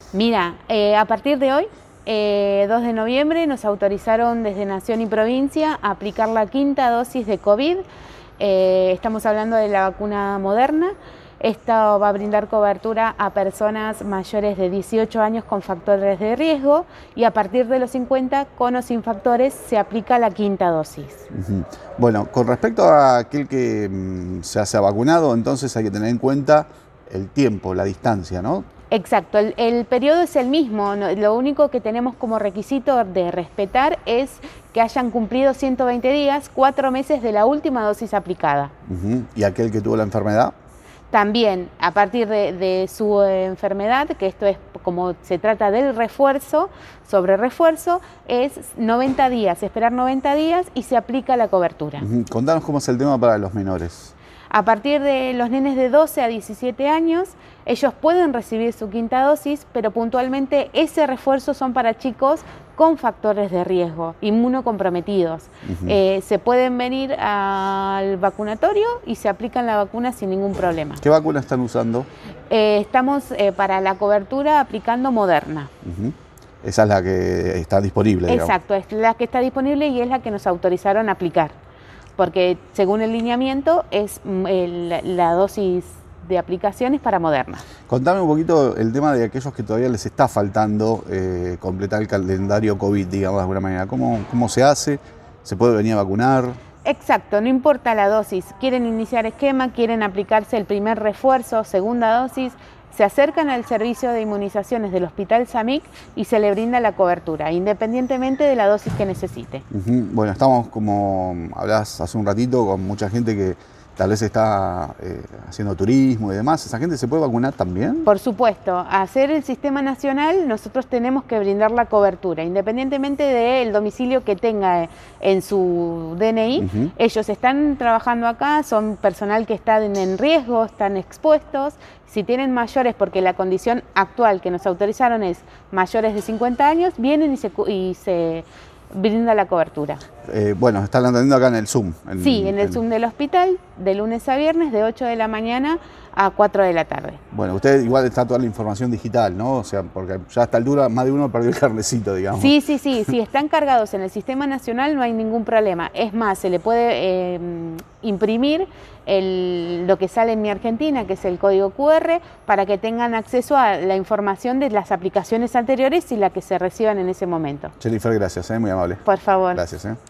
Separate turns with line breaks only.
Mira, a partir de hoy, 2 de noviembre, nos autorizaron desde Nación y Provincia a aplicar la 5ª dosis de COVID. Estamos hablando de la vacuna Moderna. Esto va a brindar cobertura a personas mayores de 18 años con factores de riesgo y a partir de los 50 con o sin factores se aplica la 5ª dosis.
Bueno, con respecto a aquel que se ha vacunado, entonces hay que tener en cuenta el tiempo, la distancia, ¿no?
Exacto, el periodo es el mismo, lo único que tenemos como requisito de respetar es que hayan cumplido 120 días, 4 meses de la última dosis aplicada.
¿Y aquel que tuvo la enfermedad?
También, a partir de su enfermedad, que esto es como se trata del refuerzo, sobre refuerzo, es 90 días, esperar 90 días y se aplica la cobertura.
Contanos cómo es el tema para los menores.
A partir de los nenes de 12 a 17 años, ellos pueden recibir su 5ª dosis, pero puntualmente ese refuerzo son para chicos con factores de riesgo, inmunocomprometidos. Se pueden venir al vacunatorio y se aplican la vacuna sin ningún problema.
¿Qué vacuna están usando?
Estamos para la cobertura aplicando Moderna.
Esa es la que está disponible, digamos.
Exacto, es la que está disponible y es la que nos autorizaron a aplicar. Porque según el lineamiento es la dosis de aplicaciones para Moderna.
Contame un poquito el tema de aquellos que todavía les está faltando completar el calendario COVID, digamos de alguna manera. ¿Cómo se hace? ¿Se puede venir a vacunar?
Exacto, no importa la dosis. Quieren iniciar esquema, quieren aplicarse el primer refuerzo, segunda dosis, se acercan al servicio de inmunizaciones del Hospital SAMIC y se le brinda la cobertura, independientemente de la dosis que necesite.
Bueno, estamos, como hablás hace un ratito, con mucha gente que tal vez está haciendo turismo y demás. ¿Esa gente se puede vacunar también?
Por supuesto, a hacer el sistema nacional nosotros tenemos que brindar la cobertura, independientemente del domicilio que tenga en su DNI. Ellos están trabajando acá, son personal que están en riesgo, están expuestos. Si tienen mayores, porque la condición actual que nos autorizaron es mayores de 50 años, vienen y se brinda la cobertura.
Bueno, están atendiendo acá en el Zoom.
Sí, en el Zoom del hospital, de lunes a viernes, de 8 de la mañana a 4 de la tarde.
Bueno, usted igual está toda la información digital, ¿no? O sea, porque ya a esta altura más de uno perdió el carnecito, digamos.
Sí, si están cargados en el sistema nacional no hay ningún problema. Es más, se le puede imprimir lo que sale en Mi Argentina, que es el código QR, para que tengan acceso a la información de las aplicaciones anteriores y la que se reciban en ese momento.
Jennifer, gracias, muy amable.
Por favor.
Gracias.